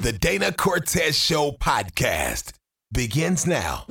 The Dana Cortez Show podcast begins now.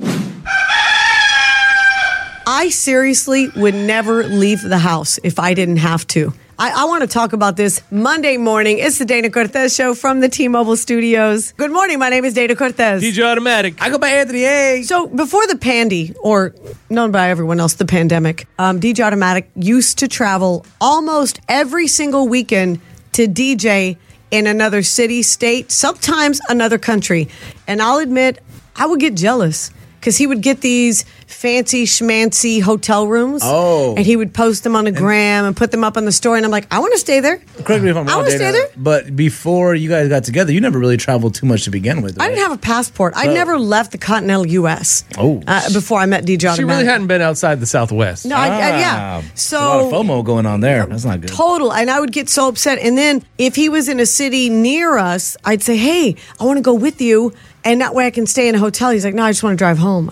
I seriously would never leave the house if I didn't have to. I want to talk about this Monday morning. It's the Dana Cortez Show from the T-Mobile studios. Good morning. My name is Dana Cortez. DJ Automatic. I go by Anthony A. So before the pandy, or known by everyone else, the pandemic, DJ Automatic used to travel almost every single weekend to DJ in another city, state, sometimes another country. And I'll admit, I would get jealous because he would get these fancy schmancy hotel rooms. Oh. And he would post them on the gram and put them up on the story. And I'm like, I want to stay there. Correct me if I'm wrong, I want to stay there. But before you guys got together, you never really traveled too much to begin with. Right? I didn't have a passport. I never left the continental U.S. Oh. Before I met DJ Automatic. She really hadn't been outside the Southwest. No, yeah. So a lot of FOMO going on there. That's not good. Total. And I would get so upset. And then if he was in a city near us, I'd say, hey, I want to go with you. And that way I can stay in a hotel. He's like, no, I just want to drive home.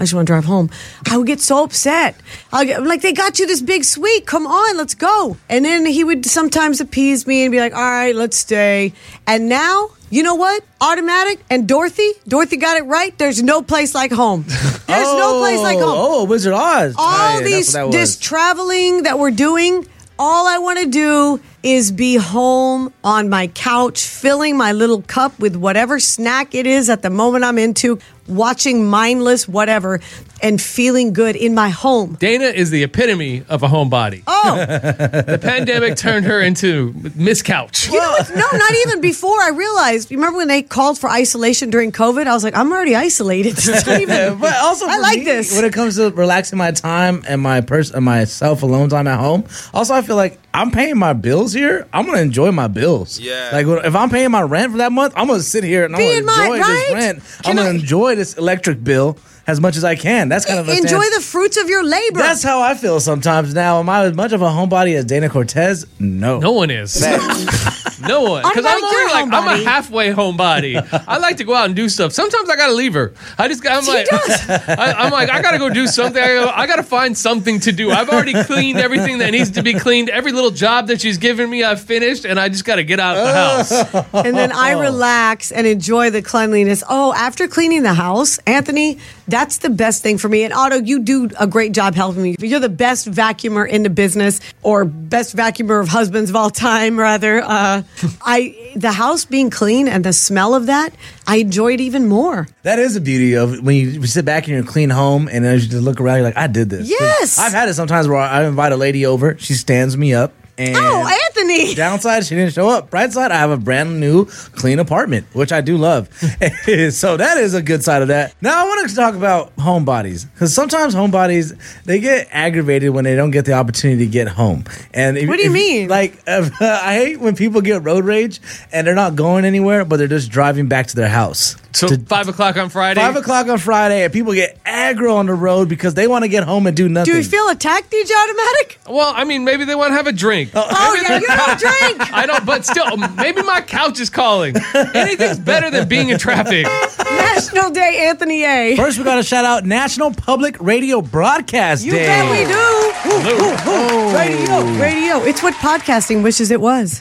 I would get so upset. I'm like, they got you this big suite. Come on, let's go. And then he would sometimes appease me and be like, all right, let's stay. And now, you know what? Automatic and Dorothy got it right. There's no place like home. There's no place like home. Oh, Wizard Oz. All this traveling that we're doing, all I want to do is be home on my couch, filling my little cup with whatever snack it is at the moment I'm into, watching mindless whatever, and feeling good in my home. Dana is the epitome of a homebody. Oh, The pandemic turned her into Miss Couch. you know what? No, not even before I realized. You remember when they called for isolation during COVID? I was like, I'm already isolated. It's not even, But also, I for like me, this. when it comes to relaxing my time and myself alone time at home. Also, I feel like I'm paying my bills here. I'm gonna enjoy my bills. Yeah. Like if I'm paying my rent for that month, I'm gonna sit here and I'm Be in gonna my- enjoy right? this rent. Can I'm gonna I- enjoy this electric bill as much as I can. That's kind of a enjoy stance. the fruits of your labor. That's how I feel sometimes. Now, am I as much of a homebody as Dana Cortez? No. No one is. No one. Because Unlike I'm only your like, I'm homebody. a halfway homebody. I like to go out and do stuff. Sometimes I got to leave her. I'm like, I got to go do something. I got to find something to do. I've already cleaned everything that needs to be cleaned. Every little job that she's given me, I've finished, and I just got to get out of the house. And then I relax and enjoy the cleanliness. Oh, after cleaning the house, Anthony, that's the best thing for me. And Otto, you do a great job helping me. You're the best vacuumer in the business, or best vacuumer of husbands of all time, rather. The house being clean and the smell of that, I enjoy it even more. That is the beauty of when you sit back in your clean home and as you just look around, you're like, I did this. Yes. I've had it sometimes where I invite a lady over, she stands me up. And Oh, Anthony! downside, she didn't show up. Bright side, I have a brand new, clean apartment, which I do love. So that is a good side of that. Now I want to talk about homebodies, because sometimes homebodies, they get aggravated when they don't get the opportunity to get home. And What do you mean? Like, I hate when people get road rage and they're not going anywhere, but they're just driving back to their house. So 5 o'clock on Friday. 5 o'clock on Friday, and people get aggro on the road because they want to get home and do nothing. Do you feel attacked, DJ Automatic? Well, I mean, maybe they want to have a drink. Oh, yeah, you don't drink! I don't, but still, maybe my couch is calling. Anything's better than being in traffic. National Day, Anthony A. First, we got to shout out National Public Radio Broadcast You Day. bet we do. Radio. It's what podcasting wishes it was.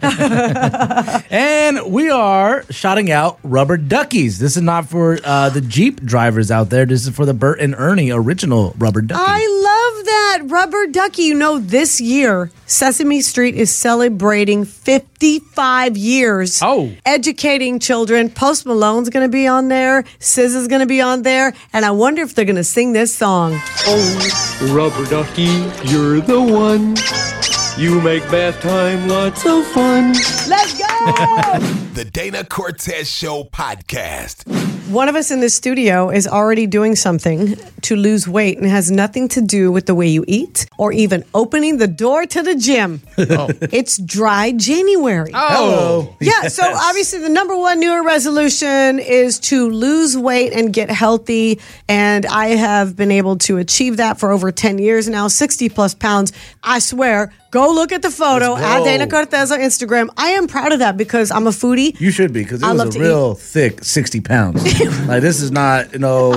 And we are shouting out Rubber Duckies. This is not for the Jeep drivers out there. This is for the Bert and Ernie original Rubber Ducky. I love that. Rubber Ducky. You know, this year, Sesame Street is celebrating 55 years. Oh. Educating children. Post Malone's going to be on there. SZA's going to be on there. And I wonder if they're going to sing this song. Oh, Rubber Ducky, you're the one. You make bath time lots of fun. Let's go! The Dana Cortez Show podcast. One of us in the studio is already doing something to lose weight and has nothing to do with the way you eat or even opening the door to the gym. It's dry January. Oh. Yeah, so obviously the number one New Year resolution is to lose weight and get healthy. And I have been able to achieve that for over 10 years now, 60 plus pounds. I swear, go look at the photo Let's at go. Dana Cortez on Instagram. I am proud of that because I'm a foodie. You should be, because it I was love a to real thick 60 pounds. Like, this is not,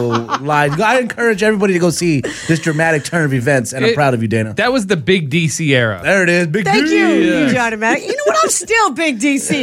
live. I encourage everybody to go see this dramatic turn of events, and I'm proud of you, Dana. That was the big DC era. There it is. Big Thank D. you, DJ Automatic. You know what? I'm still big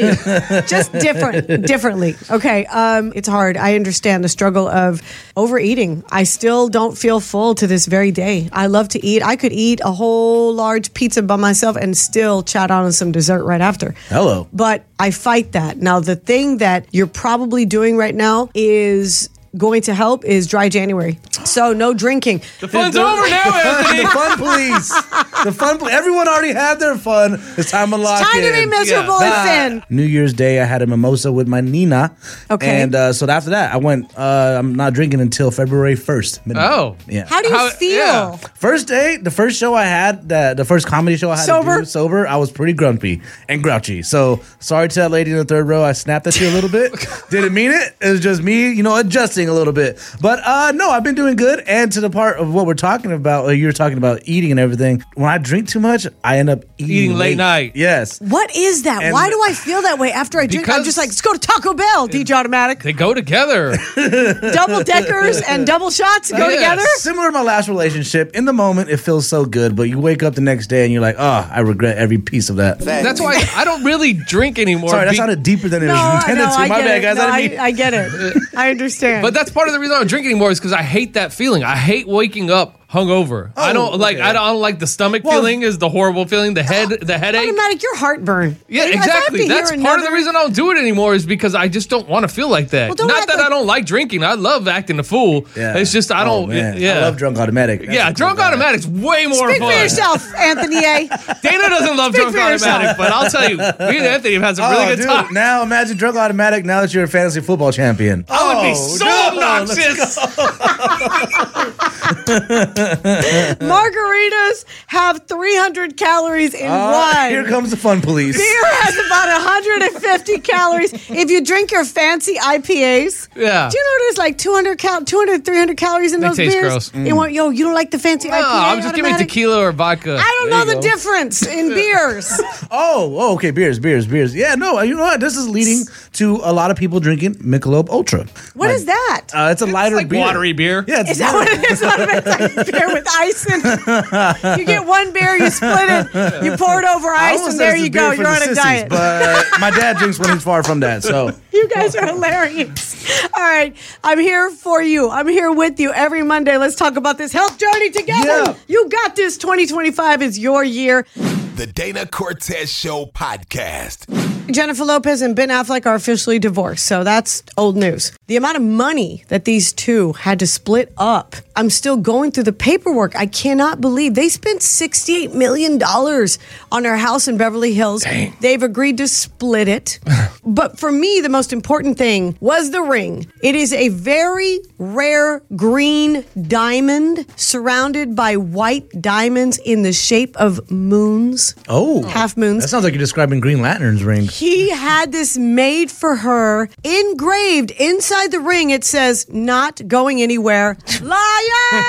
DC. Just differently. Okay. It's hard. I understand the struggle of overeating. I still don't feel full to this very day. I love to eat. I could eat a whole large pizza by myself and still chat on some dessert right after. Hello. But I fight that. Now, the thing that you're probably doing right now is going to help is dry January. So no drinking. The fun's over now, Anthony. The fun police. The fun police. Everyone already had their fun. It's time to lock Time in. to be miserable and thin. New Year's Day, I had a mimosa with my Nina. Okay. And so after that, I went, I'm not drinking until February 1st. midnight. Oh. Yeah. How do you feel? yeah. First day, the first show I had, the first comedy show I had to do sober, I was pretty grumpy and grouchy. So sorry to that lady in the third row. I snapped at you a little bit. Didn't mean it. It was just me, adjusting a little bit. But no, I've been doing good. And to the part of what we're talking about, you're talking about eating and everything. When I drink too much, I end up eating late night. Yes. What is that? And- Why do I feel that way after I drink? I'm Because- just like, let's go to Taco Bell, DJ Automatic. They go together. Double deckers and double shots go Yes. together. Similar to my last relationship, in the moment it feels so good, but you wake up the next day and you're like, oh, I regret every piece of that. That's why I don't really drink anymore. Sorry, that sounded deeper than it No, was intended to. I My get bad, it. guys. No, I didn't mean. I get it. I understand. But that's part of the reason I don't drink anymore is because I hate that feeling. I hate waking up hungover. I don't like. okay. I don't like the stomach feeling. Is the horrible feeling. The headache. Automatic, your heartburn. Yeah, Like, if I have exactly. to hear That's part of the another- reason I don't do it anymore is because I just don't want to feel like that. Well, don't Not act that I like- don't like drinking. I love acting a fool. Yeah. It's just I don't. Oh, man. Yeah. I love Drunk Automatic. That's a Yeah, cool Drunk guy. Automatic's way more Speak fun. for yourself, Anthony A. Dana doesn't love Speak Drunk for yourself. Automatic, but I'll tell you, me and Anthony have had some really good dude, time. now imagine Drunk Automatic now that you're a fantasy football champion. I would be so obnoxious. Margaritas have 300 calories in one. Here comes the fun police. Beer has about 150 calories. If you drink your fancy IPAs, Yeah. do you know there's like 300, 300 calories in They those taste beers? gross. You don't like the fancy IPA? No, I'm just giving Automatic? tequila or vodka. I don't There know you the go. difference in beers. Oh, okay. Beers. Yeah, no, you know what? This is leading to a lot of people drinking Michelob Ultra. What is that? It's a lighter like beer. watery beer. Yeah, it's Is that what it is? It's like beer with ice in it. You get one beer, you split it, you pour it over I ice, almost and said there it's you beer go. for You're the on a sissies, diet. But my dad drinks when he's far from that, so. You guys are hilarious. All right. I'm here for you. I'm here with you every Monday. Let's talk about this health journey together. Yeah. You got this. 2025 is your year. The Dana Cortez Show podcast. Jennifer Lopez and Ben Affleck are officially divorced, so that's old news. The amount of money that these two had to split up, I'm still going through the paperwork. I cannot believe they spent $68 million on their house in Beverly Hills. Dang. They've agreed to split it. But for me, the most important thing was the ring. It is a very rare green diamond surrounded by white diamonds in the shape of moons. Oh. Half moons. That sounds like you're describing Green Lantern's ring. He had this made for her, engraved inside the ring. It says, "Not going anywhere." Liar!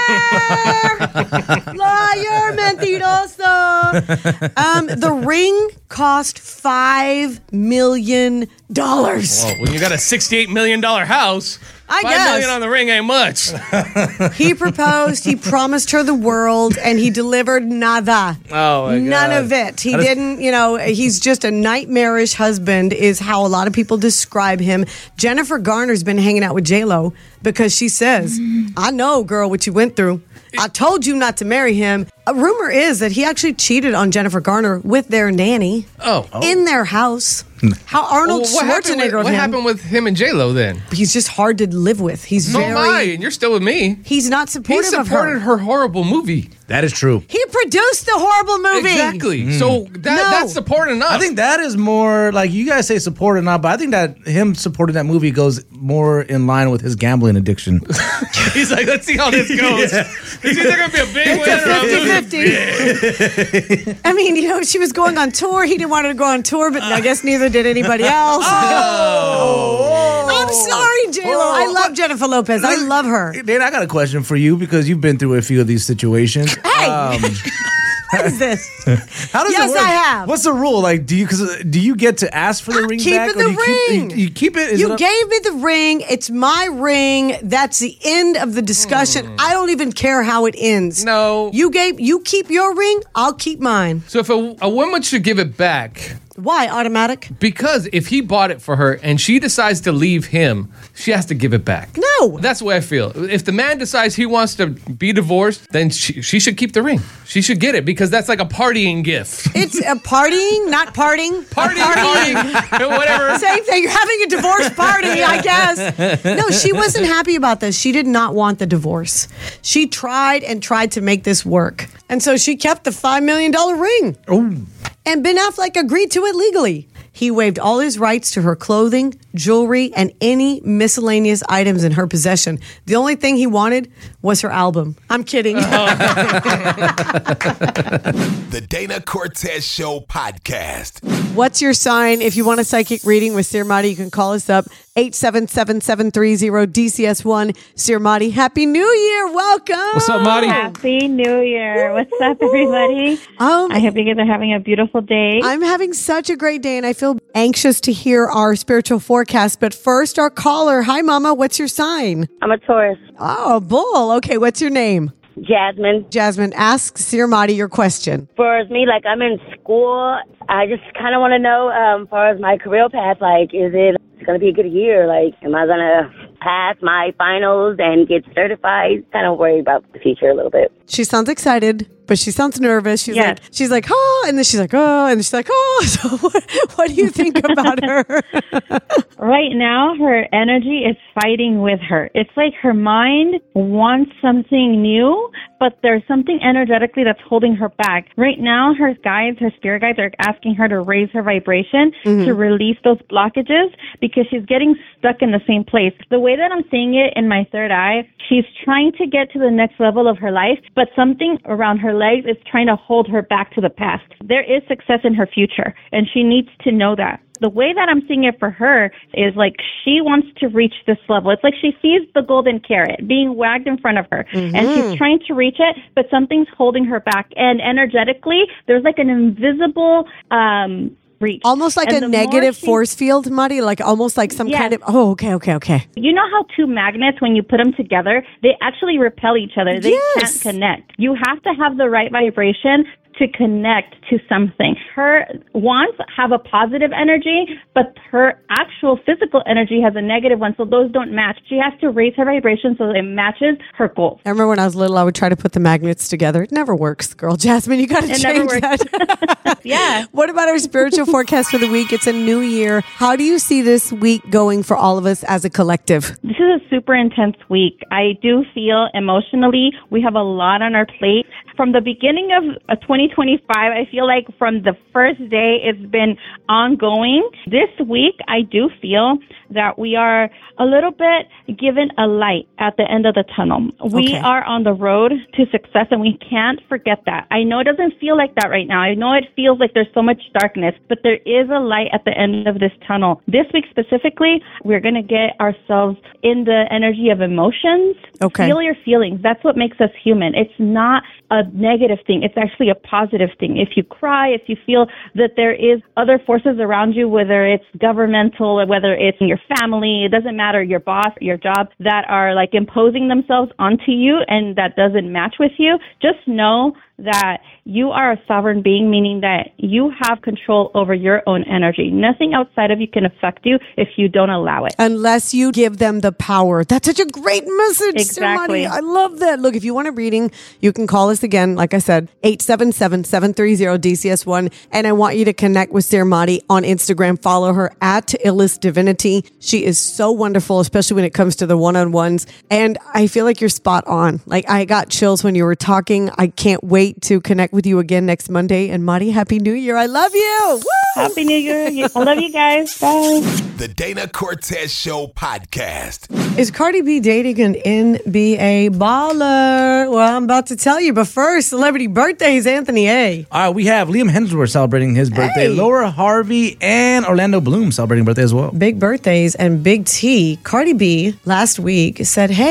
Liar, mentiroso. The ring cost $5 million. Well, when you got a $68 million house, I $5 guess. million on the ring ain't much. He proposed, he promised her the world, and he delivered nada. Oh, my None God. of it. He How does- didn't, he's just a nightmarish husband, is how a lot of people describe him. Jennifer Garner's been hanging out with J-Lo because she says, I know, girl, what you went through. I told you not to marry him. A rumor is that he actually cheated on Jennifer Garner with their nanny in their house. How Arnold Well, Schwarzenegger of what him. happened with him and J-Lo then? He's just hard to live with. He's So am I, very. and you're still with me. He's not He supportive of supported her. her horrible movie. That is true. He produced the horrible movie. Exactly. So that's support enough. I think that is more like you guys say support or not, but I think that him supporting that movie goes more in line with his gambling addiction. he's like, let's see how this goes. It's either gonna be a big win or a lose. 50-50. I mean, she was going on tour. He didn't want her to go on tour, but I guess neither did anybody else. I'm sorry, J-Lo. I love Jennifer Lopez. I love her. Dan, I got a question for you because you've been through a few of these situations. Hey! What is this? How does Yes, it work? I have. What's the rule? Like, do you get to ask for the ring keeping back? the do you ring. You keep it? Is You it gave me the ring. It's my ring. That's the end of the discussion. I don't even care how it ends. No. You keep your ring. I'll keep mine. So if a woman should give it back, Why automatic? because if he bought it for her and she decides to leave him, she has to give it back. No. That's the way I feel. If the man decides he wants to be divorced, then she should keep the ring. She should get it because that's like a partying gift. It's a partying, not parting. Partying, whatever. Same thing. You're having a divorce party, I guess. No, she wasn't happy about this. She did not want the divorce. She tried and tried to make this work. And so she kept the $5 million ring. Oh. And Ben Affleck agreed to it legally. He waived all his rights to her clothing, jewelry, and any miscellaneous items in her possession. The only thing he wanted was her album. I'm kidding. The Dana Cortez Show podcast. What's your sign? If you want a psychic reading with Sir Marty, you can call us up 877-730-DCS1. Sir Marty, Happy New Year. Welcome. What's up, Marty? Happy New Year. What's up, everybody? I hope you guys are having a beautiful day. I'm having such a great day, and I feel anxious to hear our spiritual forecast. But first, our caller. Hi, Mama. What's your sign? I'm a Taurus. Oh, bull. Okay, what's your name? Jasmine. Jasmine, ask Sir Marty your question. For me, like, I'm in school. I just kind of want to know, as far as my career path, like, is it going to be a good year? Like, am I going to pass my finals and get certified? Kind of worried about the future a little bit. She sounds excited, but she sounds nervous. She's Yes. like, oh, and then she's like, oh, and then she's like, oh. So what do you think about her? Right now, her energy is fighting with her. It's like her mind wants something new, but there's something energetically that's holding her back. Right now, her guides, her spirit guides are asking her to raise her vibration, to release those blockages, because she's getting stuck in the same place. The way that I'm seeing it in my third eye, she's trying to get to the next level of her life, but something around her legs is trying to hold her back to the past. There is success in her future, and she needs to know that. The way that I'm seeing it for her is like she wants to reach this level. It's like she sees the golden carrot being wagged in front of her, and she's trying to reach it, but something's holding her back. And energetically, there's like an invisible reach. Almost like And a the negative more she- force field, Marty, like almost like some Yes. kind of, oh, okay. You know how two magnets, when you put them together, they actually repel each other. They Yes. can't connect. You have to have the right vibration to connect to something. Her wants have a positive energy, but her actual physical energy has a negative one, so those don't match. She has to raise her vibration so that it matches her goal. I remember when I was little, I would try to put the magnets together. It never works, girl. Jasmine, you got to It change never works. that. Yeah. What about our spiritual forecast for the week? It's a new year. How do you see this week going for all of us as a collective? This is a super intense week. I do feel emotionally we have a lot on our plate. From the beginning of 2025, I feel like from the first day it's been ongoing. This week, I do feel that we are a little bit given a light at the end of the tunnel. We Okay. are on the road to success, and we can't forget that. I know it doesn't feel like that right now. I know it feels like there's so much darkness, but there is a light at the end of this tunnel. This week specifically, we're going to get ourselves in the energy of emotions. Okay. Feel your feelings. That's what makes us human. It's not a negative thing. It's actually a positive thing. If you cry, if you feel that there is other forces around you, whether it's governmental or whether it's in your family, it doesn't matter, your boss, your job, that are like imposing themselves onto you and that doesn't match with you, just know that you are a sovereign being, meaning that you have control over your own energy. Nothing outside of you can affect you if you don't allow it. Unless you give them the power. That's such a great message, Exactly. Sir Marty. I love that. Look, if you want a reading, you can call us again. Like I said, 877-730-DCS1. And I want you to connect with Sir Marty on Instagram. Follow her at Illest Divinity. She is so wonderful, especially when it comes to the one-on-ones. And I feel like you're spot on. Like I got chills when you were talking. I can't wait to connect with you again next Monday. And Marty, Happy New Year. I love you. Woo! Happy New Year. I love you guys. Bye. The Dana Cortez Show podcast. Is Cardi B dating an NBA baller? Well, I'm about to tell you, but first, celebrity birthdays, Anthony A. All right, we have Liam Hemsworth celebrating his birthday, Hey. Laura Harvey, and Orlando Bloom celebrating birthday as well. Big birthdays and Big T. Cardi B last week said, hey,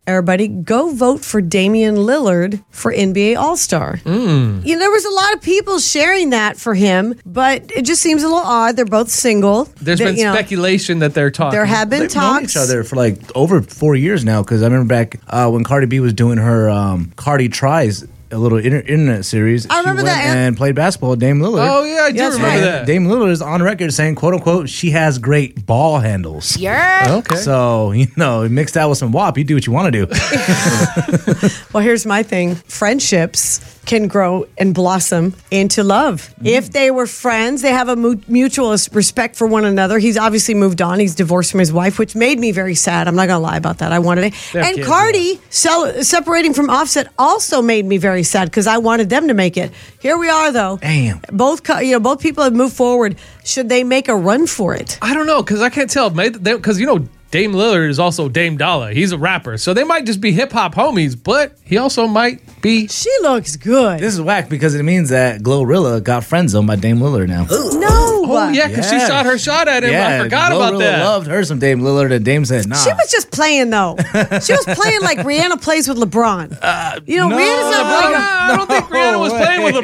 everybody, go vote for Damian Lillard for NBA All-Star. You know, there was a lot of people sharing that for him, but it just seems a little odd. They're both single. There's been speculation that they're talking. There have been They've known talks. each other for like over 4 years now. Because I remember back when Cardi B was doing her Cardi Tries, a little internet series. I remember she went that. and played basketball with Dame Lillard. Oh, yeah, I do That's remember right. that. Dame Lillard is on record saying, quote unquote, she has great ball handles. Okay. So, you know, mix that with some WAP, you do what you want to do. Well, here's my thing. Friendships can grow and blossom into love. If they were friends, they have a mutual respect for one another. He's obviously moved on. He's divorced from his wife, which made me very sad. I'm not going to lie about that. I wanted it. They have And kids, Cardi separating from Offset also made me very sad because I wanted them to make it. Here we are, though. Damn. Both people have moved forward. Should they make a run for it? I don't know, because I can't tell. Because, you know, Dame Lillard is also Dame Dollar. He's a rapper. So they might just be hip-hop homies, but he also might be... She looks good. This is whack because it means that Glorilla got friend zoned by Dame Lillard now. No. Oh, yeah, because she Yeah. shot her shot at him. I forgot about Glorilla that. loved her some Dame Lillard, and Dame said, nah. She was just playing, though. She was playing like Rihanna plays with LeBron. You know, no, Rihanna's not LeBron, like I don't think Rihanna was playing with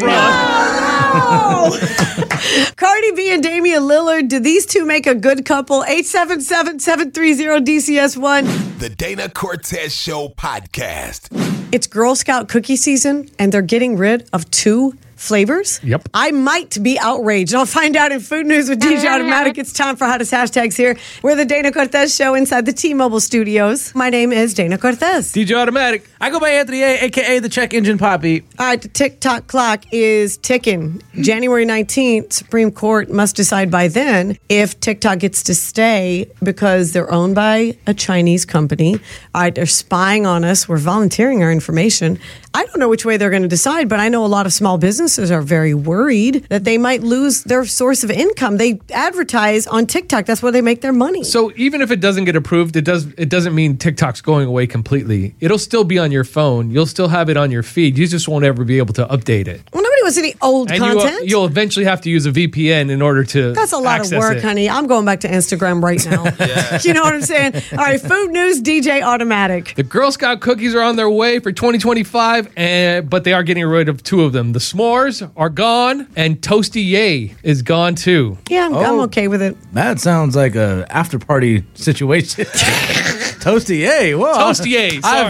LeBron. Cardi B and Damian Lillard, do these two make a good couple? 877-730-DCS1. The Dana Cortez Show podcast. It's Girl Scout cookie season, and they're getting rid of 2 flavors. Yep. I might be outraged. I'll find out in Food News with DJ Automatic. It's time for Hottest Hashtags here. We're the Dana Cortez Show inside the T-Mobile studios. My name is Dana Cortez. DJ Automatic. I go by Anthony A, a.k.a. the Check Engine Poppy. All right, the TikTok clock is ticking. January 19th, Supreme Court must decide by then if TikTok gets to stay because they're owned by a Chinese company. All right, they're spying on us. We're volunteering our information. I don't know which way they're going to decide, but I know a lot of small businesses are very worried that they might lose their source of income. They advertise on TikTok. That's where they make their money. So even if it doesn't get approved, it doesn't mean TikTok's going away completely. It'll still be on your phone. You'll still have it on your feed. You just won't ever be able to update it. Well, nobody wants any old And content. you'll eventually have to use a VPN in order to That's a lot of access work, it. honey. I'm going back to Instagram right now. You know what I'm saying? All right, Food News, DJ Automatic. The Girl Scout cookies are on their way for 2025, but they are getting rid of 2 of them. The s'mores are gone, and Toasty Yay is gone too. Yeah, I'm okay with it. That sounds like a after party situation. Toasty Yay. Whoa. Toasty Yay. Sorry,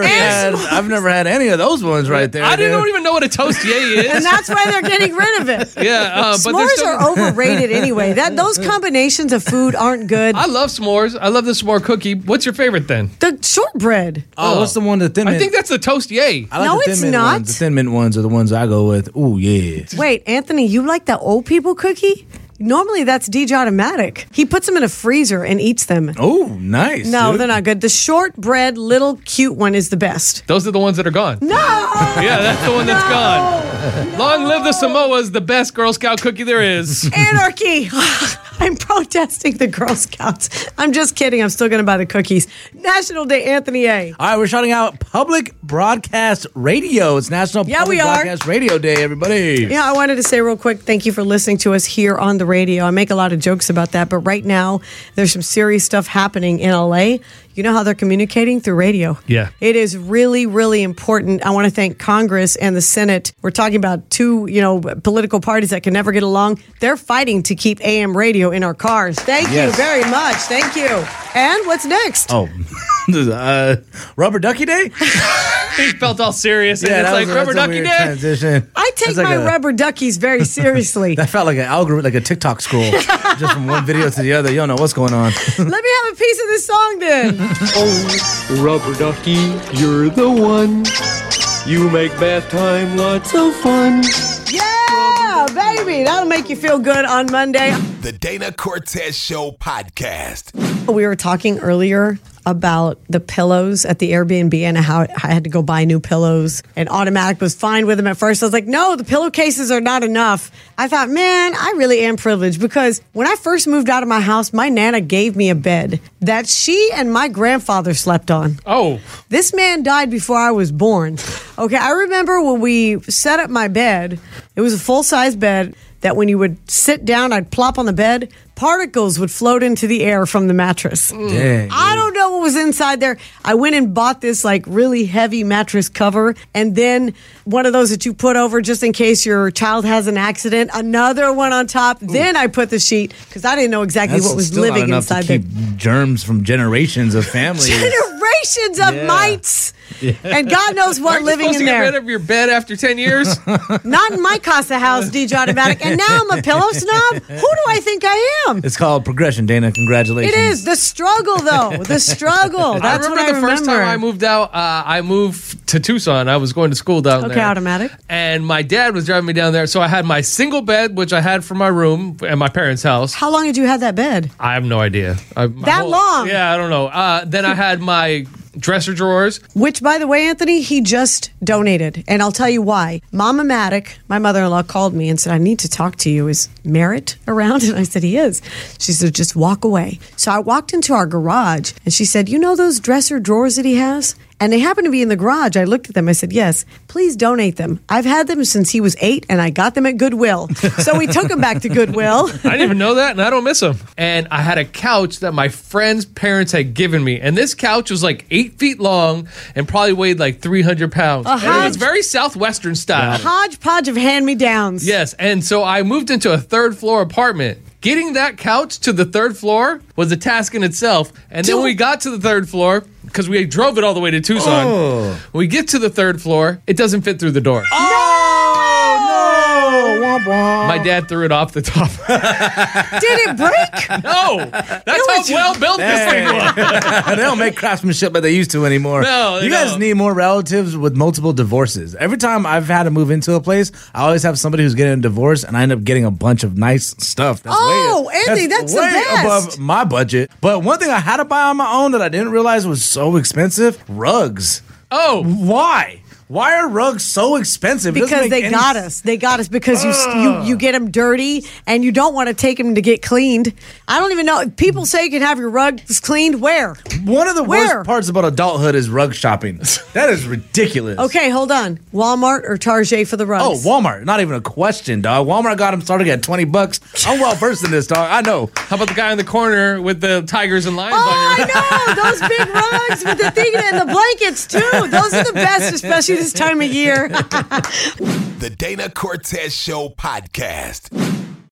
I've never had any of those ones right there. I dude. don't even know what a Toasty Yay is. And that's why they're getting rid of it. Yeah, but they're S'mores still. are overrated anyway. Those combinations of food aren't good. I love s'mores. I love the s'more cookie. What's your favorite then? The shortbread. Oh, what's the one that Thin Mint? I think that's the Toasty Yay. I like No, the Thin it's Mint not. Ones. The Thin Mint ones are the ones I go with. Ooh, yeah. Wait, Anthony, you like the old people cookie? Normally that's DJ Automatic. He puts them in a freezer and eats them. Oh, nice. No, dude. they're not good. The shortbread, little cute one is the best. Those are the ones that are gone. No! Yeah, that's the one that's gone. Long live the Samoa's, the best Girl Scout cookie there is. Anarchy! I'm protesting the Girl Scouts. I'm just kidding. I'm still going to buy the cookies. National Day, Anthony A. All right, we're shouting out Public Broadcast Radio. It's National Yeah, Public we are. Broadcast Radio Day, everybody. Yeah, I wanted to say real quick, thank you for listening to us here on the radio. I make a lot of jokes about that, but right now there's some serious stuff happening in LA. You know how they're communicating? Through radio. Yeah. It is really, really important. I want to thank Congress and the Senate. We're talking about 2, political parties that can never get along. They're fighting to keep AM radio in our cars. Thank you Yes. very much. Thank you. And what's next? Oh, Rubber Ducky Day? He felt all serious, and it's that like was Rubber a Ducky weird Day. transition. I take That's like my a- rubber duckies very seriously. That felt like an algorithm, like a TikTok scroll, just from one video to the other. You don't know what's going on. Let me have a piece of this song then. Oh, rubber ducky, you're the one. You make bath time lots of fun. Yeah, baby. That'll make you feel good on Monday. The Dana Cortez Show podcast. We were talking earlier about the pillows at the Airbnb and how I had to go buy new pillows. And Automatic was fine with them at first. I was like, no, the pillowcases are not enough. I thought, man, I really am privileged because when I first moved out of my house, my Nana gave me a bed that she and my grandfather slept on. Oh, This man died before I was born. Okay, I remember when we set up my bed, it was a full-size bed. that when you would sit down, I'd plop on the bed, particles would float into the air from the mattress. Dang. I don't know what was inside there. I went and bought this like really heavy mattress cover, and then one of those that you put over just in case your child has an accident. Another one on top. Then I put the sheet because I didn't know exactly what was still living not enough inside to there. keep germs from generations of families. Generations of mites, and God knows what Aren't you living supposed in to get there. rid of your bed after 10 years? Not in my Casa house, DJ Automatic. And now I'm a pillow snob. Who do I think I am? It's called progression, Dana. Congratulations. It is the struggle, though. The struggle. That's I what remember I the first time I moved out. I moved to Tucson. I was going to school down there. Okay, Automatic. And my dad was driving me down there. So I had my single bed, which I had for my room at my parents' house. How long had you had that bed? I have no idea. That long? Yeah, I don't know. Then I had my dresser drawers. Which, by the way, Anthony, he just donated. And I'll tell you why. Mama Maddock, my mother-in-law, called me and said, I need to talk to you. Is Merritt around? And I said, he is. She said, just walk away. So I walked into our garage and she said, you know those dresser drawers that he has? And they happen to be in the garage. I looked at them. I said, yes, please donate them. I've had them since he was 8 and I got them at Goodwill. So we took them back to Goodwill. I didn't even know that, and I don't miss them. And I had a couch that my friend's parents had given me. And this couch was like 8 feet long and probably weighed like 300 pounds. And it was very Southwestern style. Hodgepodge of hand-me-downs. Yes, and so I moved into a third-floor apartment. Getting that couch to the third floor was a task in itself. And then when we got to the third floor, because we drove it all the way to Tucson, when we get to the third floor, it doesn't fit through the door. Womp womp. My dad threw it off the top. Did it break? No, that's how well built this thing was. They don't make craftsmanship like they used to anymore. No, they you guys don't. need more relatives with multiple divorces. Every time I've had to move into a place, I always have somebody who's getting a divorce, and I end up getting a bunch of nice stuff. That's Anthony, that's the way best. above my budget. But one thing I had to buy on my own that I didn't realize was so expensive: rugs. Oh, Why? Why are rugs so expensive? It doesn't Because make they any got us. They got us because you get them dirty and you don't want to take them to get cleaned. I don't even know. People say you can have your rugs cleaned. Where? One of the Where? worst parts about adulthood is rug shopping. That is ridiculous. Okay, hold on. Walmart or Target for the rugs? Oh, Walmart. Not even a question, dog. Walmart got them starting at $20. I'm well versed in this, dog. I know. how about the guy in the corner with the tigers and lions Oh, on your I know. Those big rugs with the thing and the blankets, too. Those are the best, especially this time of year. The Dana Cortez Show podcast.